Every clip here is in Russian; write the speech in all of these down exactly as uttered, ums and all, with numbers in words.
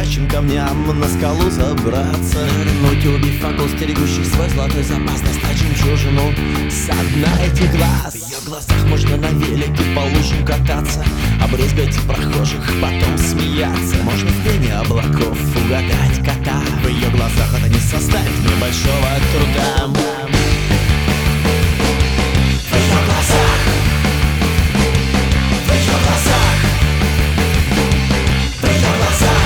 горячим камням на скалу забраться, нырнуть, убив факел, стерегущих свой золотой запас, достать жемчужину со дна этих глаз. В ее глазах можно на велике по лужам кататься, обрызгать прохожих, потом смеяться. Можно в пене облаков угадать кота. В ее глазах это не составит мне большого труда. В ее глазах, в ее глазах, в ее глазах,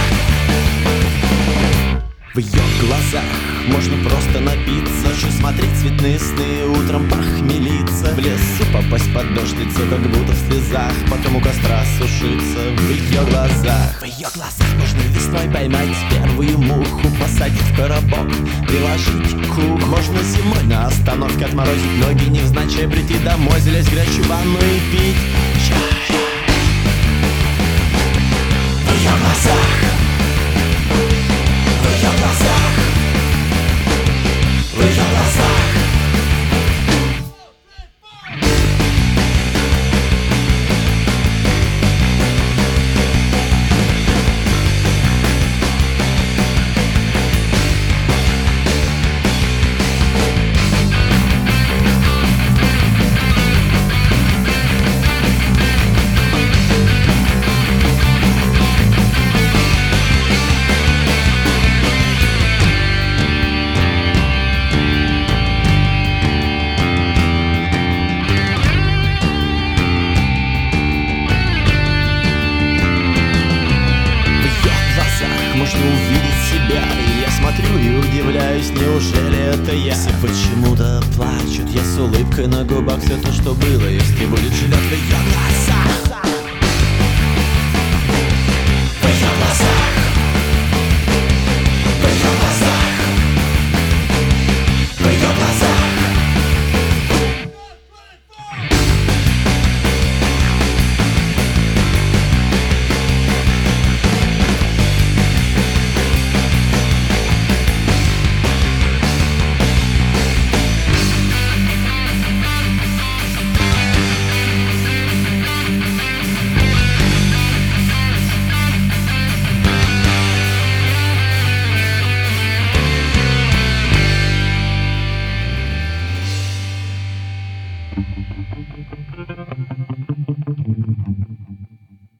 в ее глазах можно просто напиться, ночью смотреть цветные сны, утром похмелиться, в лесу попасть под дождь, лицо как будто в слезах, потом у костра сушиться. В ее глазах, в ее глазах можно весной поймать первую муху, посадить в коробок, приложить круг. Можно зимой на остановке отморозить ноги, невзначай прийти домой, залезть в горячую ванну и пить чай. В ее глазах, в ее глазах, в ее глазах. Можно увидеть себя, и я смотрю и удивляюсь, неужели это я? Все почему-то плачут, я с улыбкой на губах, все то, что было, если будет живет в ее глазах.